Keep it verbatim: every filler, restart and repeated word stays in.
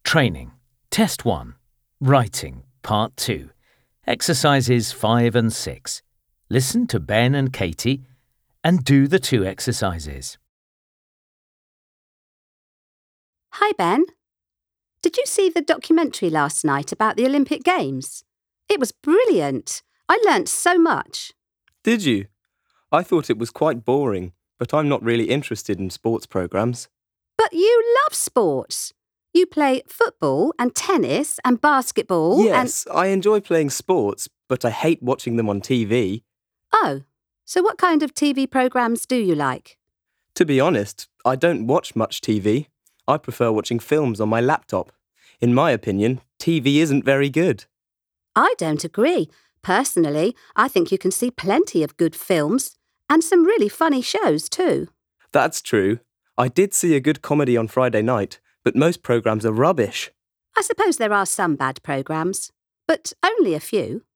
Training. Test one. Writing. Part two. Exercises five and six. Listen to Ben and Katie and do the two exercises. Hi, Ben. Did you see the documentary last night about the Olympic Games? It was brilliant. I learnt so much. Did you? I thought it was quite boring, but I'm not really interested in sports programmes. But you love sports. You play football and tennis and basketball Yes, and... I enjoy playing sports, but I hate watching them on T V. Oh, so what kind of T V programmes do you like? To be honest, I don't watch much T V. I prefer watching films on my laptop. In my opinion, T V isn't very good. I don't agree. Personally, I think you can see plenty of good films and some really funny shows too. That's true. I did see a good comedy on Friday night, but most programmes are rubbish. I suppose there are some bad programmes, but only a few.